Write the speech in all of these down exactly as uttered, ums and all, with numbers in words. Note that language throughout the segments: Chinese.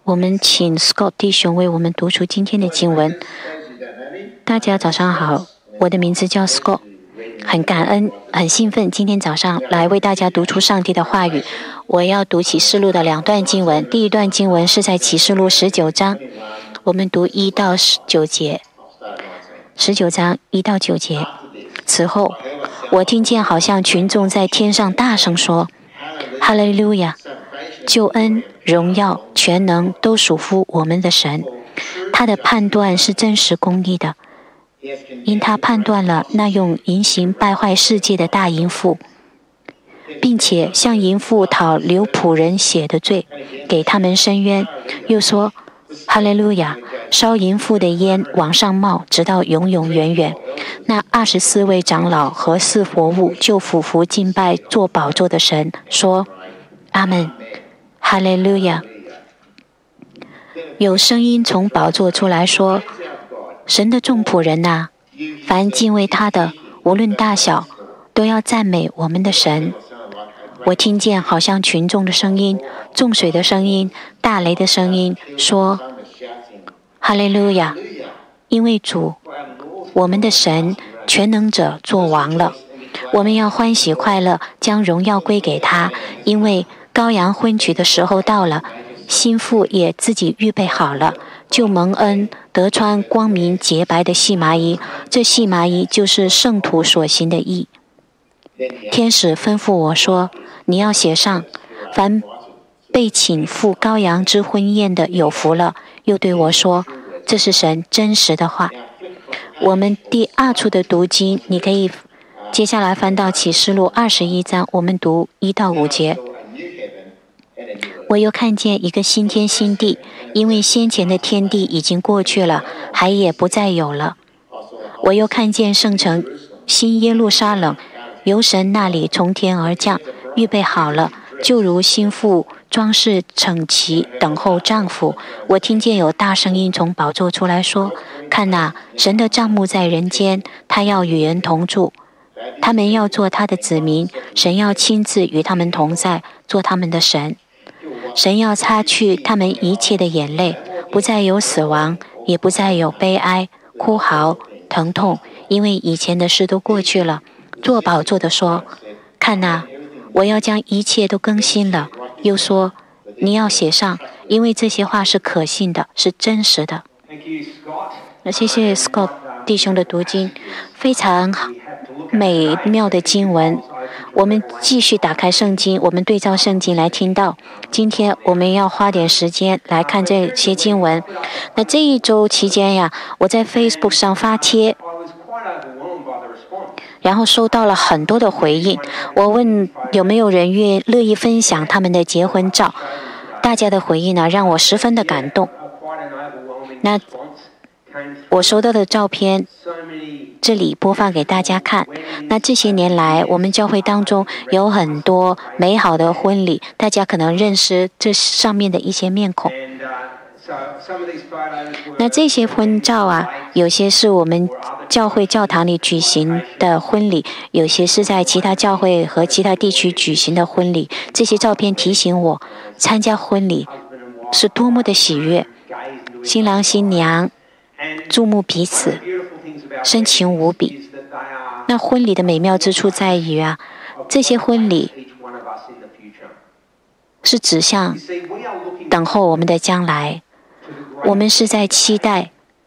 我们请 Scott 弟兄为我们读出今天的经文。大家早上好，我的名字叫 Scott， 很感恩，很兴奋，今天早上来为大家读出上帝的话语。我要读启示录的两段经文，第一段经文是在启示录十九章，我们读一到十九节。十九章一到九节。此后，我听见好像群众在天上大声说：哈利路亚！救恩、荣耀、全能都属乎我们的神。他的判断是真实公义的，因他判断了那用淫行败坏世界的大淫妇，并且向淫妇讨流仆人血的罪，给他们伸冤。又说：哈利路亚！烧淫妇的烟往上冒，直到永永远远。那二十四位长老和四活物就俯伏敬拜坐宝座的神，说：阿们，哈利路亚！有声音从宝座出来说：神的众仆人啊，凡敬畏他的，无论大小，都要赞美我们的神。我听见好像群众的声音、众水的声音、大雷的声音，说：哈利路亚！因为主，我们的神全能者作王了。我们要欢喜快乐，将荣耀归给他，因为羔羊婚娶的时候到了，新妇也自己预备好了，就蒙恩得穿光明洁白的细麻衣，这细麻衣就是圣徒所行的义。天使吩咐我说：你要写上，凡被请赴羔羊之婚宴的有福了。又对我说：这是神真实的话。我们第二处的读经，你可以接下来翻到启示录二十一章，我们读一到五节。我又看见一个新天新地，因为先前的天地已经过去了，海也不再有了。我又看见圣城新耶路撒冷由神那里从天而降，预备好了，就如新妇装饰整齐，等候丈夫。我听见有大声音从宝座出来说：看哪，神的帐幕在人间，他要与人同住，他们要做他的子民，神要亲自与他们同在，做他们的神。神要擦去他们一切的眼泪，不再有死亡，也不再有悲哀、哭嚎、疼痛，因为以前的事都过去了。坐宝座的说：看哪，我要将一切都更新了。又说：你要写上，因为这些话是可信的，是真实的。那谢谢 Scott 弟兄的读经，非常美妙的经文。我们继续打开圣经，我们对照圣经来听到。今天我们要花点时间来看这些经文。那这一周期间呀，我在 Facebook 上发帖，然后收到了很多的回应。我问有没有人愿乐意分享他们的结婚照，大家的回应呢，让我十分的感动。那我收到的照片，这里播放给大家看。那这些年来，我们教会当中有很多美好的婚礼，大家可能认识这上面的一些面孔。那这些婚照啊，有些是我们教会教堂里举行的婚礼，有些是在其他教会和其他地区举行的婚礼。这些照片提醒我，参加婚礼是多么的喜悦，新郎新娘注目彼此，深情无比。那婚礼的美妙之处在于啊，这些婚礼是指向等候我们的将来。我们是在期待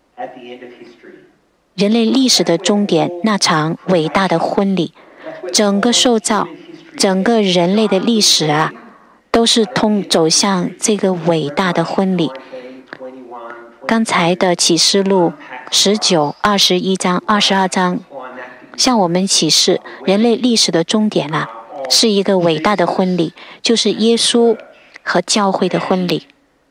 人类历史的终点，那场伟大的婚礼。整个受造，整个人类的历史啊，都是通走向这个伟大的婚礼。刚才的启示录十九、二十一章、二十二章，向我们启示人类历史的终点啊，是一个伟大的婚礼，就是耶稣和教会的婚礼。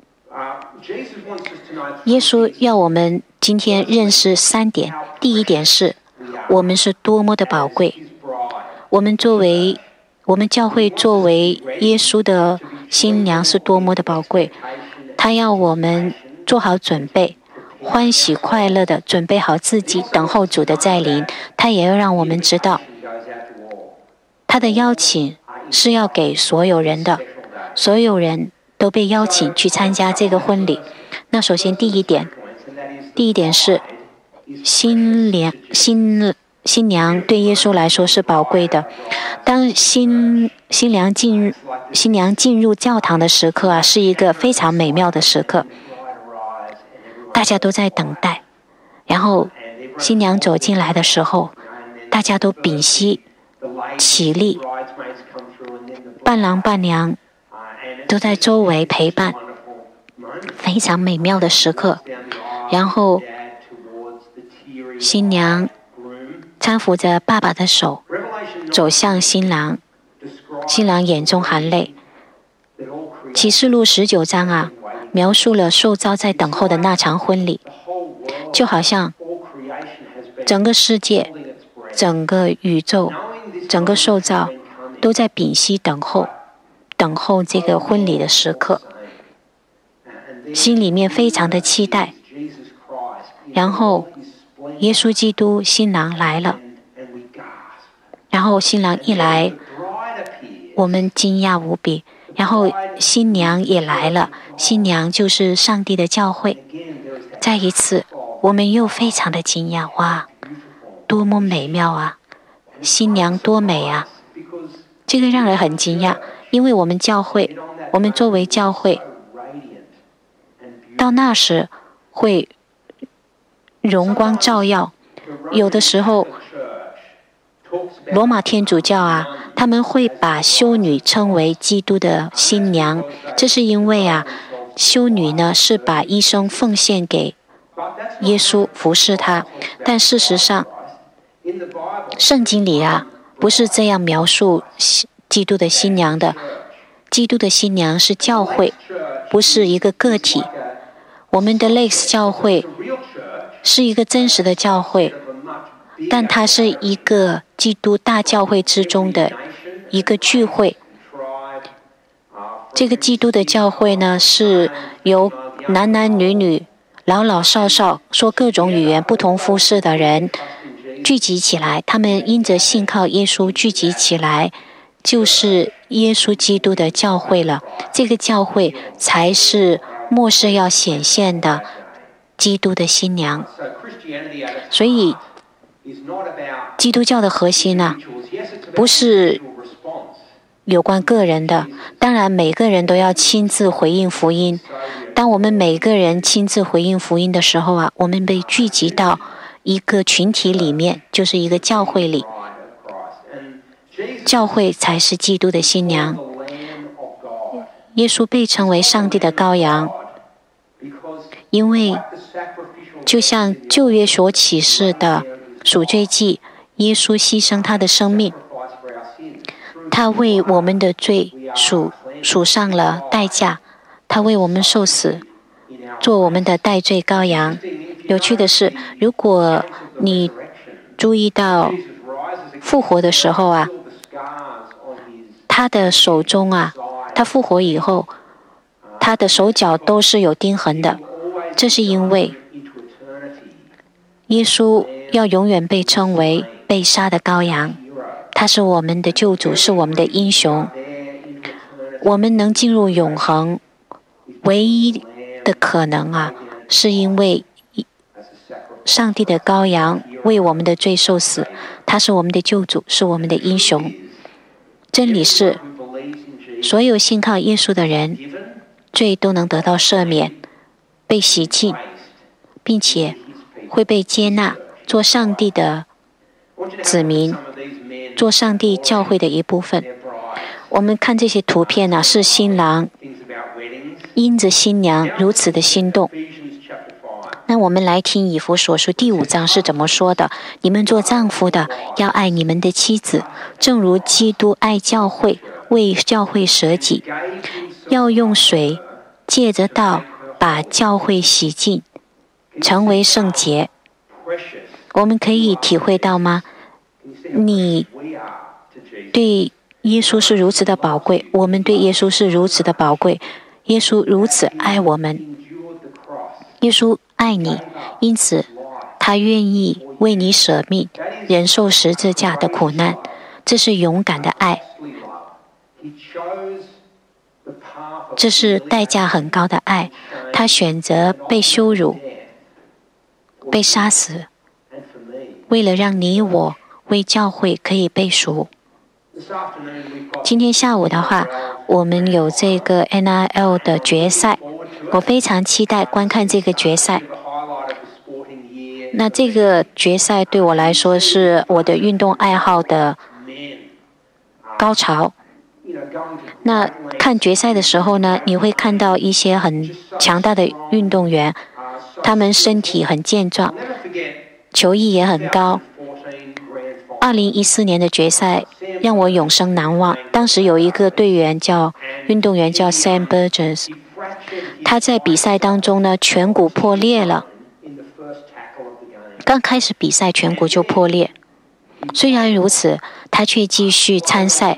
耶稣要我们今天认识三点。第一点是，我们是多么的宝贵。我们作为我们教会作为耶稣的新娘是多么的宝贵。他要我们做好准备，欢喜快乐的准备好自己，等候主的再临。他也要让我们知道，他的邀请是要给所有人的，所有人都都被邀请去参加这个婚礼。那首先第一点，第一点是新娘新新娘对耶稣来说是宝贵的。当新新娘进新娘进入教堂的时刻啊，是一个非常美妙的时刻，大家都在等待。然后新娘走进来的时候，大家都屏息起立，伴郎伴娘都在周围陪伴，非常美妙的时刻。然后新娘搀扶着爸爸的手走向新郎，新郎眼中含泪。启示录十九章啊，描述了受造在等候的那场婚礼，就好像整个世界、整个宇宙、整个受造都在屏息等候，等候这个婚礼的时刻，心里面非常的期待。然后耶稣基督新郎来了，然后新郎一来，我们惊讶无比。然后新娘也来了，新娘就是上帝的教会。再一次，我们又非常的惊讶，哇，多么美妙啊！新娘多美啊！这个让人很惊讶，因为我们教会，我们作为教会，到那时会荣光照耀。有的时候罗马天主教啊，他们会把修女称为基督的新娘，这是因为啊，修女呢是把一生奉献给耶稣，服侍他。但事实上，圣经里啊不是这样描述基督的新娘的。基督的新娘是教会，不是一个个体。我们的 Lakes 教会是一个真实的教会，但它是一个基督大教会之中的一个聚会。这个基督的教会呢，是由男男女女、老老少少、说各种语言、不同肤色的人聚集起来，他们因着信靠耶稣聚集起来，就是耶稣基督的教会了。这个教会才是末世要显现的基督的新娘。所以基督教的核心呢、啊，不是有关个人的，当然每个人都要亲自回应福音。当我们每个人亲自回应福音的时候啊，我们被聚集到一个群体里面，就是一个教会里。教会才是基督的新娘。耶稣被称为上帝的羔羊，因为就像旧约所启示的赎罪祭，耶稣牺牲他的生命，他为我们的罪赎赎上了代价，他为我们受死，做我们的代罪羔羊。有趣的是，如果你注意到复活的时候啊，他的手中啊，他复活以后，他的手脚都是有钉痕的。这是因为耶稣要永远被称为被杀的羔羊，他是我们的救主，是我们的英雄。我们能进入永恒，唯一的可能啊，是因为上帝的羔羊为我们的罪受死，他是我们的救主，是我们的英雄。真理是，所有信靠耶稣的人，罪都能得到赦免，被洗净，并且会被接纳，做上帝的子民，做上帝教会的一部分。我们看这些图片啊，是新郎因着新娘如此的心动。那我们来听以弗所书第五章是怎么说的：你们做丈夫的要爱你们的妻子，正如基督爱教会，为教会舍己，要用水借着道把教会洗净，成为圣洁。我们可以体会到吗？你对耶稣是如此的宝贵，我们对耶稣是如此的宝贵。耶稣如此爱我们，耶稣爱你，因此他愿意为你舍命，忍受十字架的苦难。这是勇敢的爱。 这是代价很高的爱。他选择被羞辱、被杀死，为了让你我为教会可以被赎。今天下午的话，我们有这个 N R L 的决赛，我非常期待观看这个决赛。那这个决赛对我来说是我的运动爱好的高潮。那看决赛的时候呢，你会看到一些很强大的运动员，他们身体很健壮，球艺也很高。二零一四年的决赛让我永生难忘。当时有一个队员叫运动员叫 Sam Burgess， 他在比赛当中呢颧骨破裂了。刚开始比赛颧骨就破裂，虽然如此，他却继续参赛。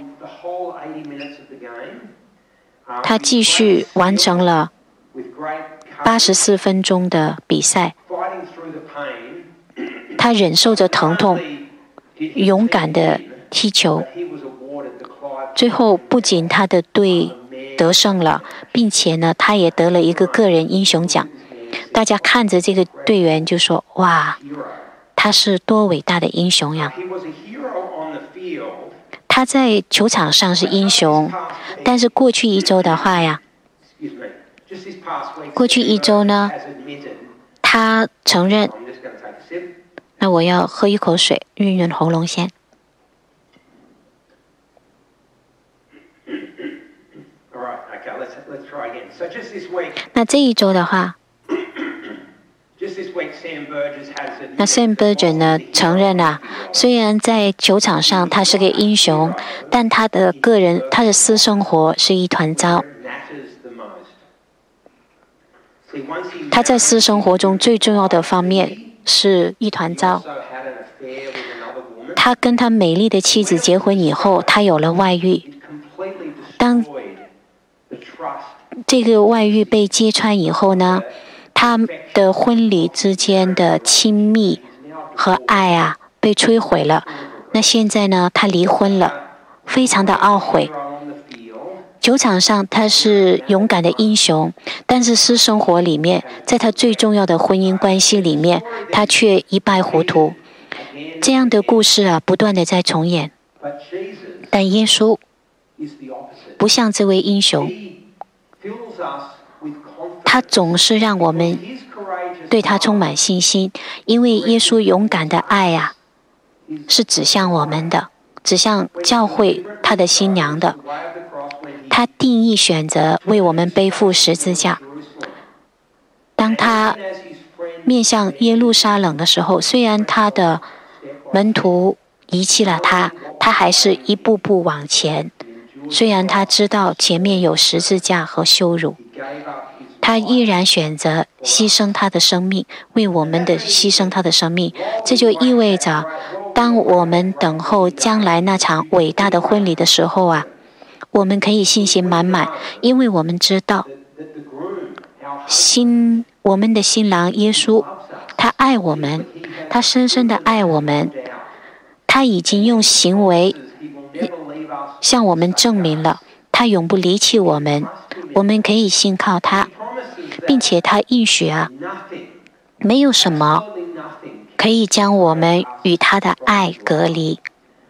他继续完成了八十四分钟的比赛。他忍受着疼痛，勇敢地踢球。最后，不仅他的队得胜了，并且呢，他也得了一个个人英雄奖。大家看着这个队员就说：“哇，他是多伟大的英雄呀！”他在球场上是英雄，但是过去一周的话呀，过去一周呢，他承认。那我要喝一口水，润润喉咙先。那这一周的话，那 Sam Burgess 呢承认啊，虽然在球场上他是个英雄，但他的个人、他的私生活是一团糟。他在私生活中最重要的方面是一团糟。他跟他美丽的妻子结婚以后，他有了外遇。当这个外遇被揭穿以后呢，他的婚礼之间的亲密和爱啊被摧毁了。那现在呢，他离婚了，非常的懊悔。球场上他是勇敢的英雄，但是私生活里面，在他最重要的婚姻关系里面，他却一败糊涂。这样的故事啊，不断的在重演。但耶稣不像这位英雄，他总是让我们对他充满信心，因为耶稣勇敢的爱啊，是指向我们的，指向教会他的新娘的。他定义选择为我们背负十字架。当他面向耶路撒冷的时候，虽然他的门徒遗弃了他，他还是一步步往前。虽然他知道前面有十字架和羞辱，他依然选择牺牲他的生命，为我们的牺牲他的生命。这就意味着，当我们等候将来那场伟大的婚礼的时候啊，我们可以信心满满，因为我们知道新我们的新郎耶稣，他爱我们，他深深的爱我们，他已经用行为向我们证明了他永不离弃我们，我们可以信靠他，并且他应许啊，没有什么可以将我们与他的爱隔离。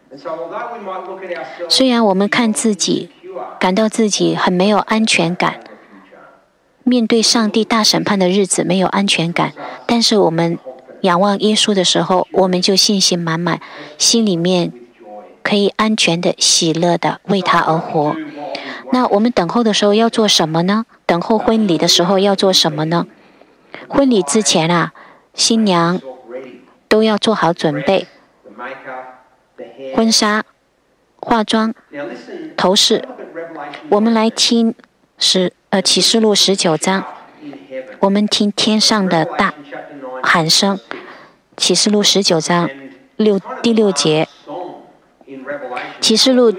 虽然我们看自己，感到自己很没有安全感，面对上帝大审判的日子没有安全感，但是我们仰望耶稣的时候，我们就信心满满，心里面可以安全的、喜乐的为他而活。那我们等候的时候要做什么呢？等候婚礼的时候要做什么呢？婚礼之前啊，新娘都要做好准备，婚纱、化妆、头饰。我们来听十呃启示录十九章，我们听天上的大喊声。启示录十九章六第六节，启示录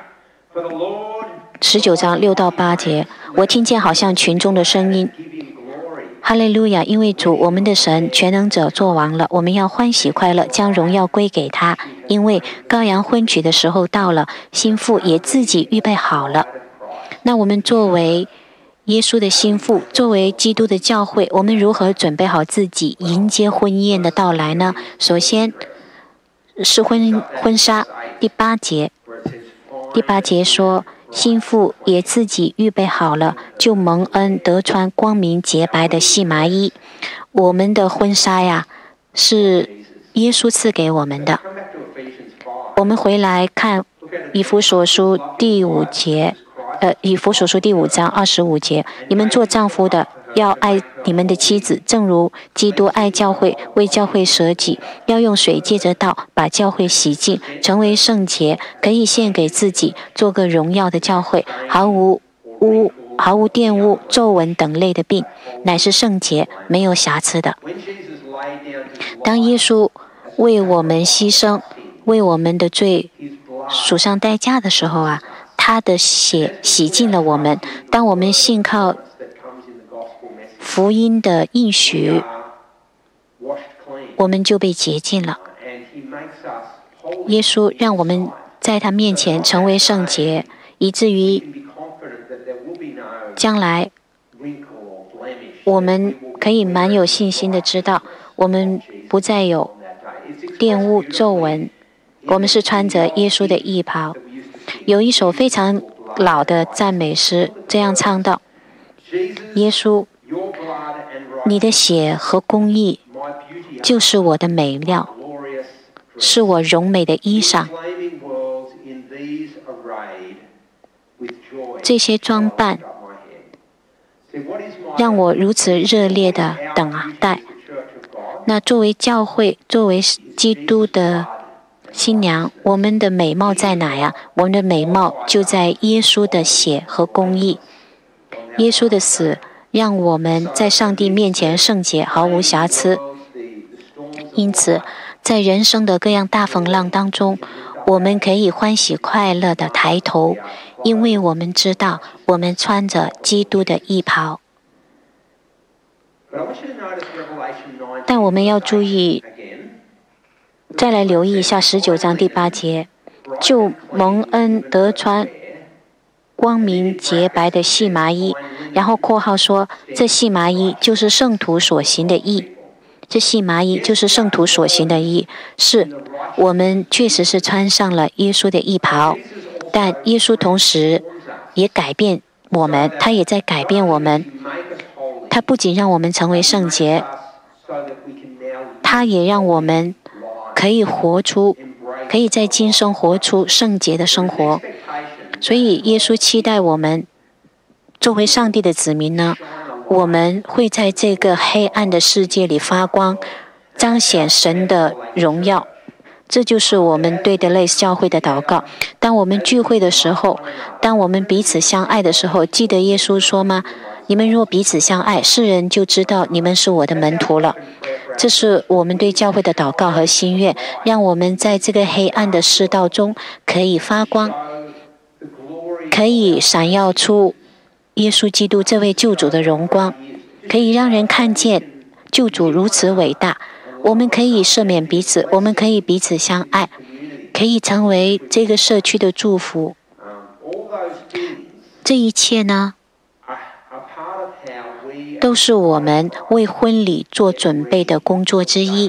十九章六到八节，我听见好像群众的声音，哈利路亚！因为主我们的神全能者作王了，我们要欢喜快乐，将荣耀归给他。因为羔羊婚娶的时候到了，新妇也自己预备好了。那我们作为耶稣的心腹，作为基督的教会，我们如何准备好自己迎接婚宴的到来呢？首先是婚婚纱，第八节，第八节说，心腹也自己预备好了，就蒙恩得穿光明洁白的细麻衣。我们的婚纱呀，是耶稣赐给我们的。我们回来看以弗所书第五节。呃，以弗所书第五章二十五节，你们做丈夫的要爱你们的妻子，正如基督爱教会，为教会舍己，要用水借着道把教会洗净，成为圣洁，可以献给自己，做个荣耀的教会，毫无污、毫无玷污、皱纹等类的病，乃是圣洁，没有瑕疵的。当耶稣为我们牺牲，为我们的罪赎上代价的时候啊，他的血洗净了我们。当我们信靠福音的应许，我们就被洁净了。耶稣让我们在他面前成为圣洁，以至于将来我们可以蛮有信心的知道，我们不再有玷污皱纹，我们是穿着耶稣的义袍。有一首非常老的赞美诗这样唱道：耶稣，你的血和公义就是我的美料，是我荣美的衣裳。这些装扮让我如此热烈的等待。那作为教会，作为基督的新娘，我们的美貌在哪呀？我们的美貌就在耶稣的血和公义。耶稣的死让我们在上帝面前圣洁，毫无瑕疵。因此，在人生的各样大风浪当中，我们可以欢喜快乐地抬头，因为我们知道我们穿着基督的义袍。但我们要注意，再来留意一下十九章第八节，就蒙恩得穿光明洁白的细麻衣，然后括号说，这细麻衣就是圣徒所行的义。这细麻衣就是圣徒所行的义，是我们确实是穿上了耶稣的义袍，但耶稣同时也改变我们，他也在改变我们。他不仅让我们成为圣洁，他也让我们可以活出，可以在今生活出圣洁的生活。所以耶稣期待我们作为上帝的子民呢，我们会在这个黑暗的世界里发光，彰显神的荣耀。这就是我们对的类教会的祷告。当我们聚会的时候，当我们彼此相爱的时候，记得耶稣说吗？你们若彼此相爱，世人就知道你们是我的门徒了。这是我们对教会的祷告和心愿，让我们在这个黑暗的世道中可以发光，可以闪耀出耶稣基督这位救主的荣光，可以让人看见救主如此伟大。我们可以赦免彼此，我们可以彼此相爱，可以成为这个社区的祝福。这一切呢，都是我们为婚礼做准备的工作之一。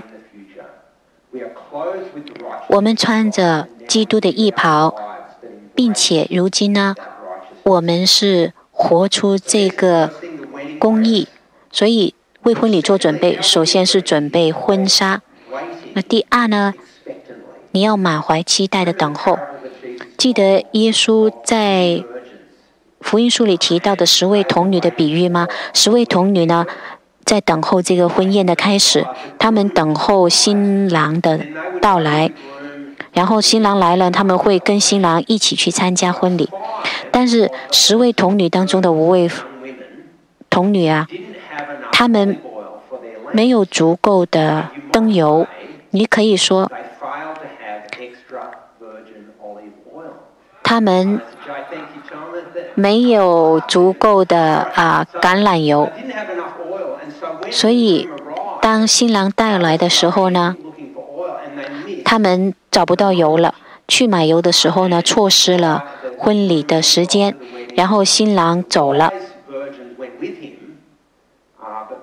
我们穿着基督的义袍，并且如今呢，我们是活出这个公义，所以为婚礼做准备，首先是准备婚纱。那第二呢，你要满怀期待的等候。记得耶稣在福音书里提到的十位童女的比喻吗？十位童女呢，在等候这个婚宴的开始，他们等候新郎的到来，然后新郎来了，他们会跟新郎一起去参加婚礼。但是十位童女当中的五位童女啊，他们没有足够的灯油，你可以说他们没有足够的啊橄榄油，所以当新郎带来的时候呢，他们找不到油了，去买油的时候呢，错失了婚礼的时间，然后新郎走了，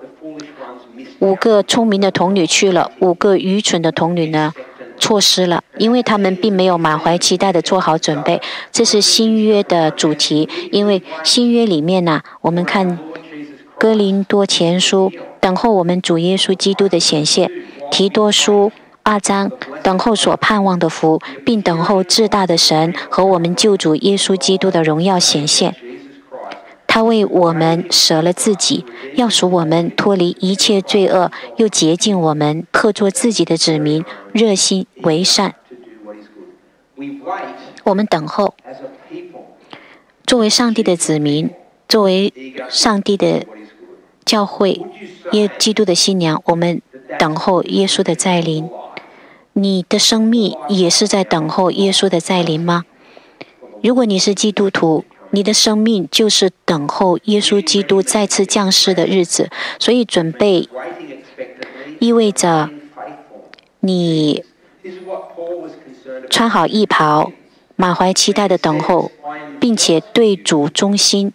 五个聪明的童女去了，五个愚蠢的童女呢错失了，因为他们并没有满怀期待的做好准备。这是新约的主题，因为新约里面呢、啊，我们看哥林多前书，等候我们主耶稣基督的显现；提多书二章，等候所盼望的福，并等候至大的神和我们救主耶稣基督的荣耀显现。他为我们舍了自己，要使我们脱离一切罪恶，又洁净我们，特作自己的子民，热心为善。我们等候，作为上帝的子民，作为上帝的教会，耶基督的新娘，我们等候耶稣的再临。你的生命也是在等候耶稣的再临吗？如果你是基督徒，你的生命就是等候耶稣基督再次降世的日子，所以准备意味着你穿好衣袍，满怀期待的等候，并且对主忠心。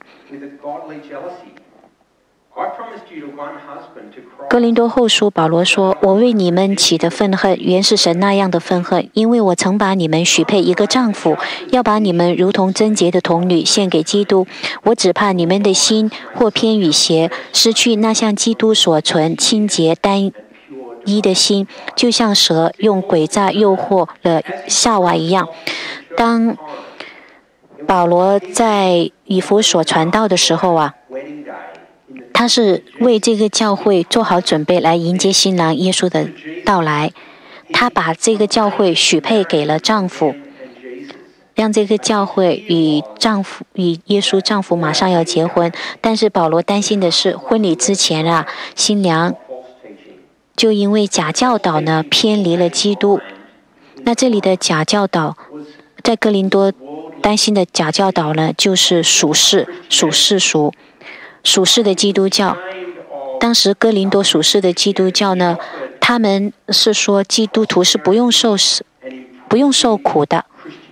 哥林多后书保罗说，我为你们起的愤恨原是神那样的愤恨，因为我曾把你们许配一个丈夫，要把你们如同贞洁的童女献给基督。我只怕你们的心或偏与邪，失去那向基督所存清洁单一的心，就像蛇用诡诈诱惑了夏娃一样。当保罗在以弗所传道的时候啊，他是为这个教会做好准备来迎接新郎耶稣的到来。他把这个教会许配给了丈夫，让这个教会与丈夫与耶稣丈夫马上要结婚。但是保罗担心的是，婚礼之前啊，新娘就因为假教导呢偏离了基督。那这里的假教导，在哥林多担心的假教导呢，就是属世、属世俗。属世的基督教，当时哥林多属世的基督教呢，他们是说基督徒是不用受死、不用受苦的。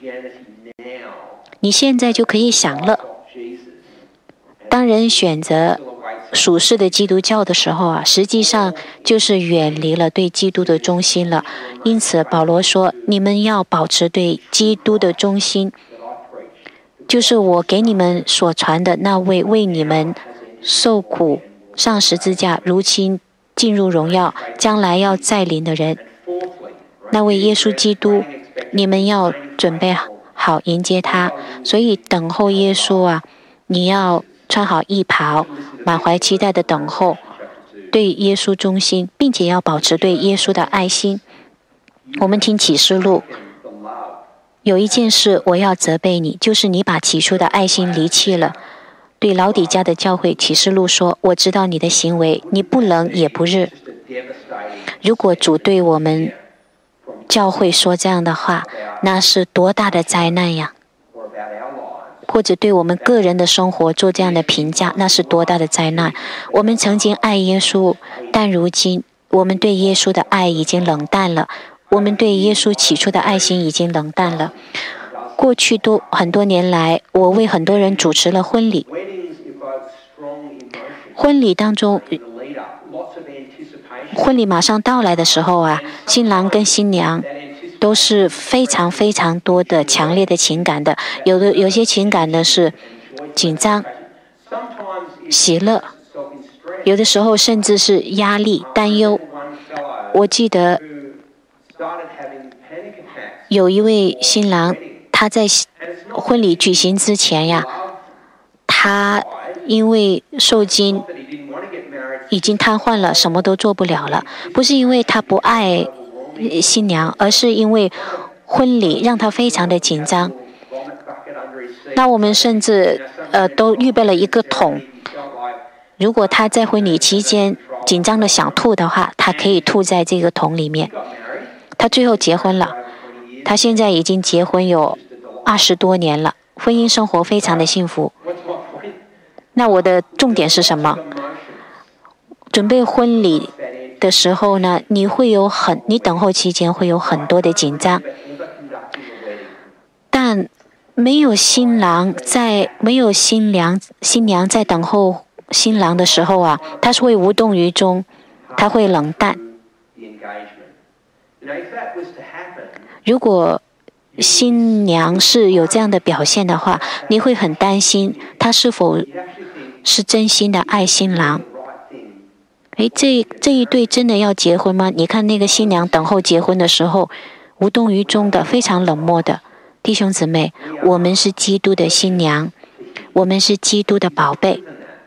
你现在就可以享乐。当人选择属世的基督教的时候啊，实际上就是远离了对基督的忠心了。因此，保罗说：“你们要保持对基督的忠心，就是我给你们所传的那位为你们受苦上十字架，如今进入荣耀，将来要再临的人，那位耶稣基督，你们要准备好迎接他。所以等候耶稣啊，你要穿好衣袍，满怀期待的等候，对耶稣忠心，并且要保持对耶稣的爱心。我们听启示录，有一件事我要责备你，就是你把起初的爱心离弃了。对老底嘉的教会，启示录说：我知道你的行为，你不冷也不热。如果主对我们教会说这样的话，那是多大的灾难呀！或者对我们个人的生活做这样的评价，那是多大的灾难！我们曾经爱耶稣，但如今我们对耶稣的爱已经冷淡了，我们对耶稣起初的爱心已经冷淡了。过去多很多年来，我为很多人主持了婚礼。婚礼当中，婚礼马上到来的时候啊，新郎跟新娘都是非常非常多的强烈的情感的，有的有些情感呢是紧张、喜乐，有的时候甚至是压力、担忧。我记得有一位新郎，他在婚礼举行之前呀，他因为受惊已经瘫痪了，什么都做不了了。不是因为他不爱新娘，而是因为婚礼让他非常的紧张。那我们甚至呃都预备了一个桶，如果他在婚礼期间紧张的想吐的话，他可以吐在这个桶里面。他最后结婚了，他现在已经结婚有二十多年了，婚姻生活非常的幸福。那我的重点是什么？准备婚礼的时候呢，你会有很，你等候期间会有很多的紧张，但没有新郎在，没有新娘，新娘在等候新郎的时候啊，他是会无动于衷，他会冷淡。如果新娘是有这样的表现的话，你会很担心她是否是真心的爱新郎。诶，这这一对真的要结婚吗？你看那个新娘等候结婚的时候，无动于衷的，非常冷漠的。弟兄姊妹，我们是基督的新娘，我们是基督的宝贝。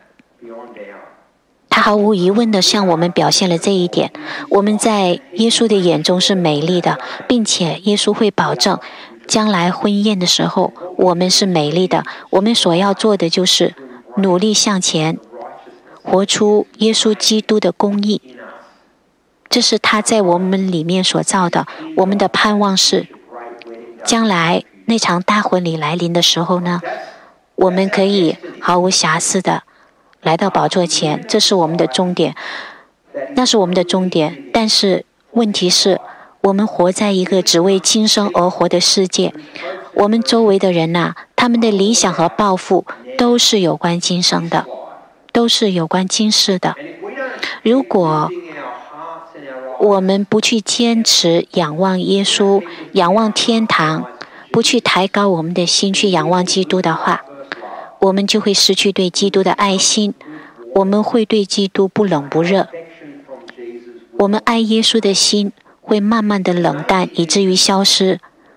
他毫无疑问地向我们表现了这一点。我们在耶稣的眼中是美丽的，并且耶稣会保证，将来婚宴的时候，我们是美丽的。我们所要做的就是努力向前，活出耶稣基督的公义。这是他在我们里面所造的。我们的盼望是，将来那场大婚礼来临的时候呢，我们可以毫无瑕疵的来到宝座前，这是我们的终点，那是我们的终点。但是问题是，我们活在一个只为今生而活的世界，我们周围的人呐、啊，他们的理想和抱负都是有关今生的，都是有关今世的。如果我们不去坚持仰望耶稣，仰望天堂，不去抬高我们的心，去仰望基督的话，我们就会失去对基督的爱心，我们会对基督不冷不热，我们爱耶稣的心会慢慢的冷淡，以至于消失。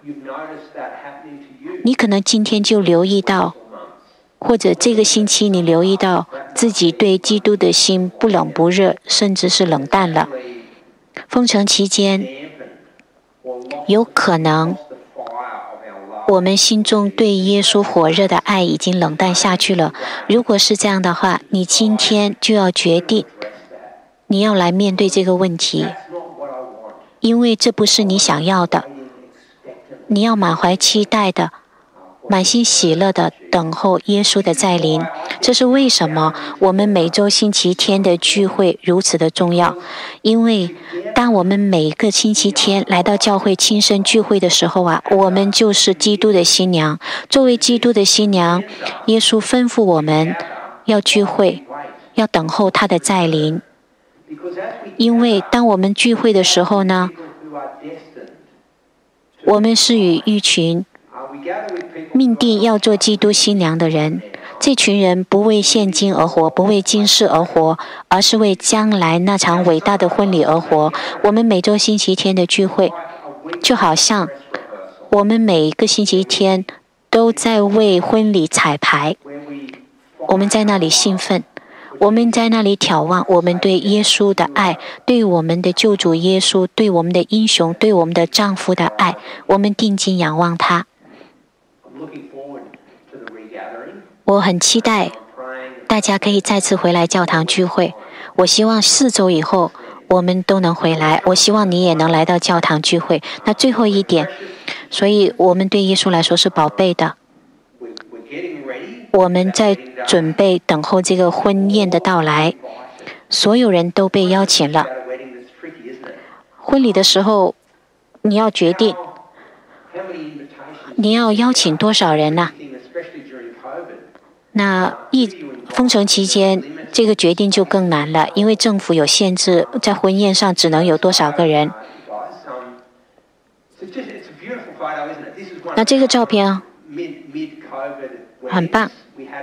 你可能今天就留意到，或者这个星期你留意到自己对基督的心不冷不热，甚至是冷淡了。封城期间，有可能我们心中对耶稣火热的爱已经冷淡下去了。如果是这样的话，你今天就要决定，你要来面对这个问题，因为这不是你想要的。你要满怀期待的，满心喜乐的等候耶稣的再临。这是为什么我们每周星期天的聚会如此的重要。因为当我们每个星期天来到教会亲身聚会的时候啊，我们就是基督的新娘。作为基督的新娘，耶稣吩咐我们要聚会，要等候他的再临。因为当我们聚会的时候呢，我们是与一群命定要做基督新娘的人。这群人不为现今而活，不为今世而活，而是为将来那场伟大的婚礼而活。我们每周星期天的聚会，就好像我们每一个星期天都在为婚礼彩排。我们在那里兴奋，我们在那里眺望我们对耶稣的爱，对我们的救主耶稣，对我们的英雄，对我们的丈夫的爱，我们定睛仰望他。我很期待大家可以再次回来教堂聚会。我希望四周以后我们都能回来，我希望你也能来到教堂聚会。那最后一点，所以我们对耶稣来说是宝贝的。我们在准备等候这个婚宴的到来，所有人都被邀请了。婚礼的时候，你要决定你要邀请多少人呢、啊？那疫封城期间，这个决定就更难了，因为政府有限制，在婚宴上只能有多少个人。那这个照片很棒。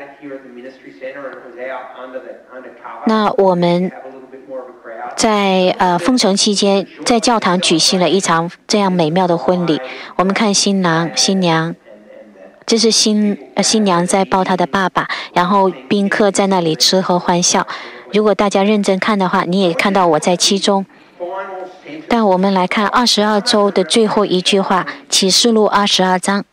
那我们在呃封城期间，在教堂举行了一场这样美妙的婚礼。我们看新郎新娘。这是新呃新娘在抱她的爸爸，然后宾客在那里吃喝欢笑。如果大家认真看的话，你也看到我在其中。但我们来看二十二周的最后一句话，启示录二十二章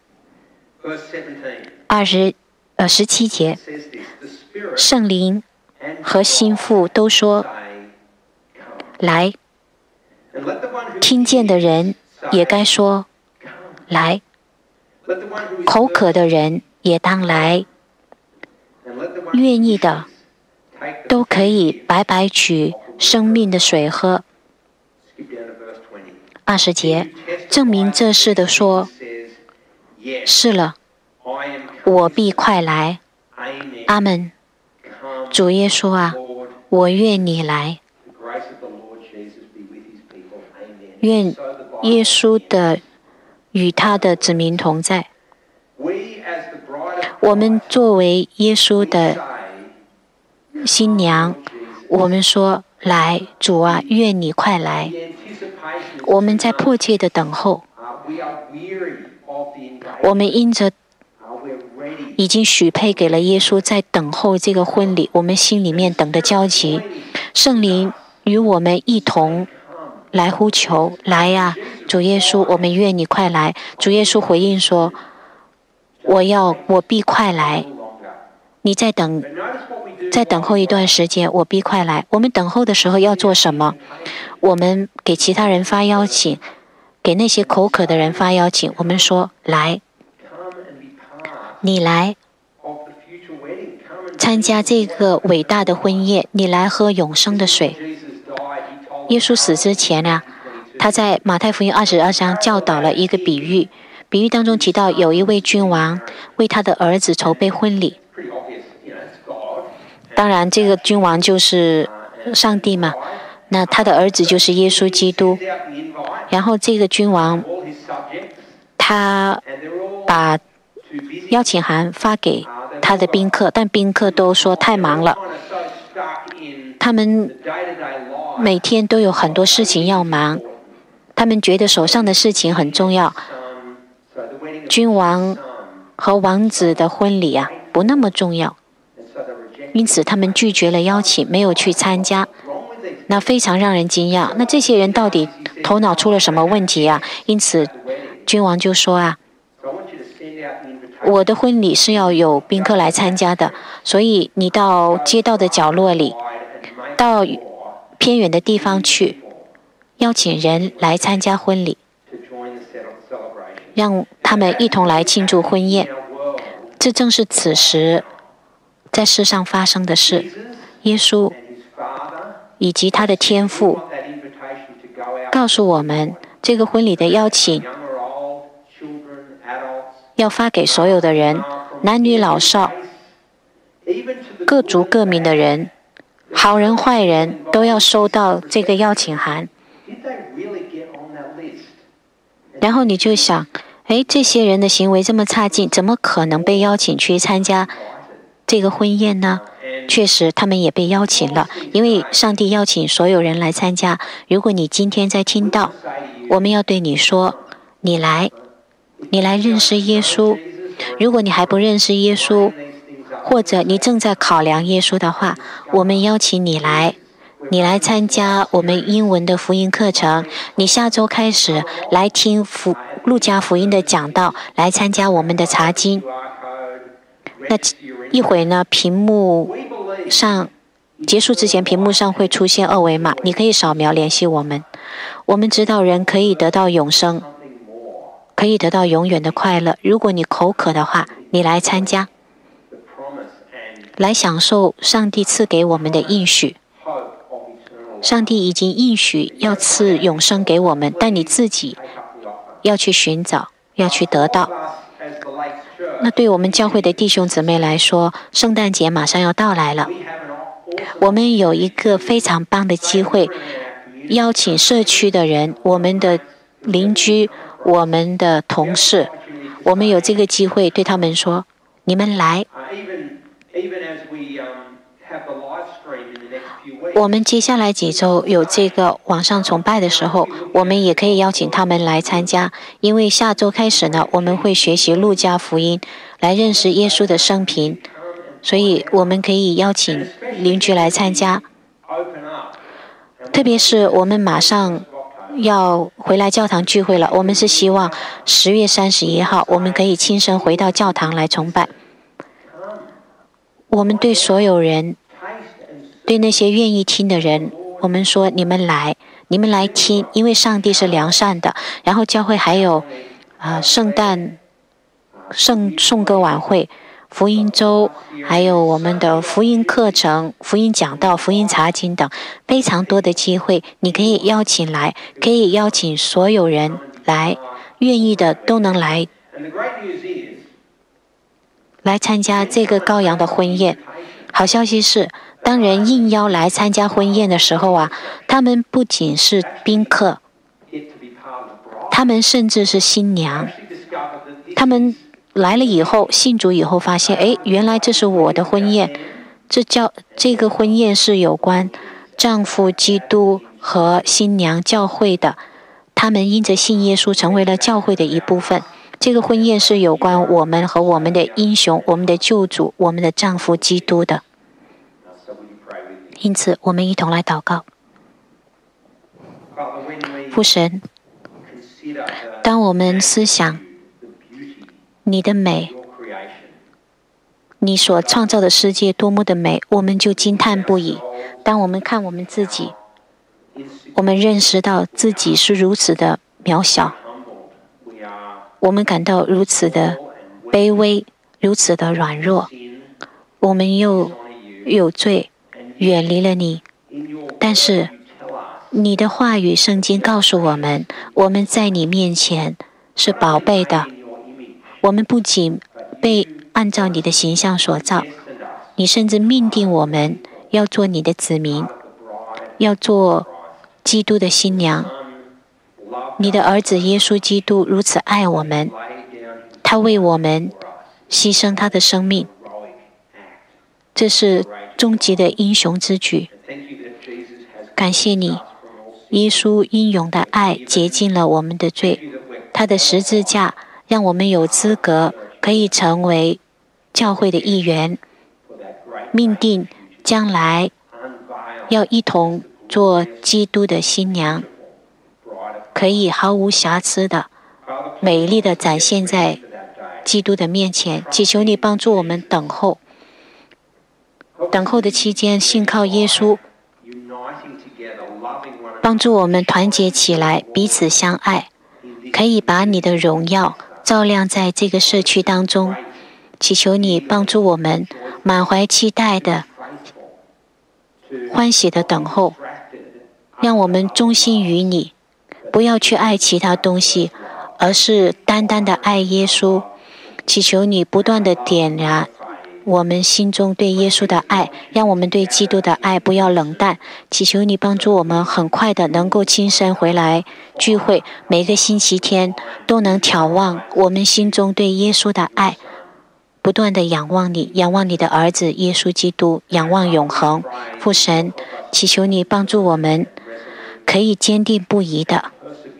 二十呃十七节，圣灵和心腹都说来，听见的人也该说来。口渴的人也当来，愿意的都可以白白取生命的水喝。二十节，证明这事的说，是了，我必快来。阿们。 主耶稣啊，我愿你来。愿耶稣的与他的子民同在。我们作为耶稣的新娘，我们说来，主啊，愿你快来。我们在迫切的等候，我们因着已经许配给了耶稣，在等候这个婚礼，我们心里面等的焦急。圣灵与我们一同来呼求，来呀、啊，主耶稣，我们愿你快来。主耶稣回应说，我要，我必快来。你再等，再等候一段时间，我必快来。我们等候的时候要做什么？我们给其他人发邀请，给那些口渴的人发邀请。我们说，来，你来参加这个伟大的婚宴，你来喝永生的水。耶稣死之前呢、啊，他在马太福音二十二章教导了一个比喻，比喻当中提到有一位君王为他的儿子筹备婚礼。当然，这个君王就是上帝嘛，那他的儿子就是耶稣基督。然后这个君王，他把邀请函发给他的宾客，但宾客都说太忙了，他们每天都有很多事情要忙，他们觉得手上的事情很重要。君王和王子的婚礼啊，不那么重要，因此他们拒绝了邀请，没有去参加。那非常让人惊讶，那这些人到底头脑出了什么问题啊？因此君王就说啊，我的婚礼是要有宾客来参加的，所以你到街道的角落里，到偏远的地方去，邀请人来参加婚礼，让他们一同来庆祝婚宴。这正是此时在世上发生的事。耶稣以及他的天父告诉我们，这个婚礼的邀请要发给所有的人，男女老少，各族各民的人，好人坏人都要收到这个邀请函。然后你就想，哎，这些人的行为这么差劲，怎么可能被邀请去参加这个婚宴呢？确实，他们也被邀请了，因为上帝邀请所有人来参加。如果你今天在听到，我们要对你说，你来，你来认识耶稣。如果你还不认识耶稣，或者你正在考量耶稣的话，我们邀请你来，你来参加我们英文的福音课程。你下周开始来听福路加福音的讲道，来参加我们的查经。那一会呢，屏幕上结束之前，屏幕上会出现二维码，你可以扫描联系我们。我们知道人可以得到永生，可以得到永远的快乐。如果你口渴的话，你来参加，来享受上帝赐给我们的应许。上帝已经应许要赐永生给我们，但你自己要去寻找，要去得到。那对我们教会的弟兄姊妹来说，圣诞节马上要到来了，我们有一个非常棒的机会，邀请社区的人，我们的邻居，我们的同事，我们有这个机会对他们说，你们来。我们接下来几周有这个网上崇拜的时候，我们也可以邀请他们来参加，因为下周开始呢，我们会学习路加福音，来认识耶稣的生平，所以我们可以邀请邻居来参加。特别是我们马上要回来教堂聚会了，我们是希望十月三十一号我们可以亲身回到教堂来崇拜。我们对所有人，对那些愿意听的人，我们说你们来，你们来听，因为上帝是良善的。然后教会还有啊、呃、圣诞圣颂歌晚会、福音周，还有我们的福音课程、福音讲道、福音查经等，非常多的机会，你可以邀请来，可以邀请所有人来，愿意的都能来，来参加这个羔羊的婚宴。 好消息是，当人应邀来参加婚宴的时候啊，他们不仅是宾客，他们甚至是新娘。他们来了以后，信主以后发现，哎，原来这是我的婚宴。这叫这个婚宴是有关丈夫基督和新娘教会的。他们因着信耶稣成为了教会的一部分。这个婚宴是有关我们和我们的英雄、我们的救主、我们的丈夫基督的。因此，我们一同来祷告。父神，当我们思想你的美，你所创造的世界多么的美，我们就惊叹不已。当我们看我们自己，我们认识到自己是如此的渺小，我们感到如此的卑微，如此的软弱，我们又有罪，远离了你。但是你的话语圣经告诉我们，我们在你面前是宝贝的。我们不仅被按照你的形象所造，你甚至命定我们要做你的子民，要做基督的新娘。你的儿子耶稣基督如此爱我们，他为我们牺牲他的生命，这是终极的英雄之举。感谢你，耶稣英勇的爱洁净了我们的罪，他的十字架让我们有资格可以成为教会的一员，命定将来要一同做基督的新娘，可以毫无瑕疵的、美丽的展现在基督的面前。祈求你帮助我们等候，等候的期间信靠耶稣，帮助我们团结起来，彼此相爱，可以把你的荣耀照亮在这个社区当中。祈求你帮助我们满怀期待的、欢喜的等候，让我们忠心于你，不要去爱其他东西，而是单单的爱耶稣。祈求你不断的点燃我们心中对耶稣的爱，让我们对基督的爱不要冷淡。祈求你帮助我们很快的能够亲身回来聚会，每个星期天都能眺望我们心中对耶稣的爱，不断的仰望你，仰望你的儿子耶稣基督，仰望永恒。父神，祈求你帮助我们可以坚定不移的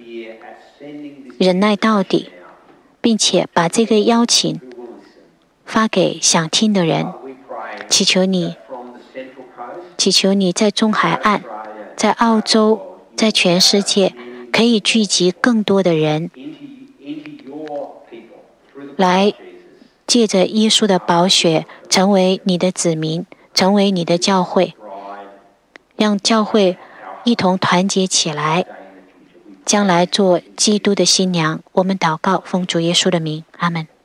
忍耐到底，并且把这个邀请发给想听的人。祈求你，祈求你在中海岸，在澳洲，在全世界可以聚集更多的人，来借着耶稣的宝血成为你的子民，成为你的教会，让教会一同团结起来，将来做基督的新娘。我们祷告，奉主耶稣的名，阿们。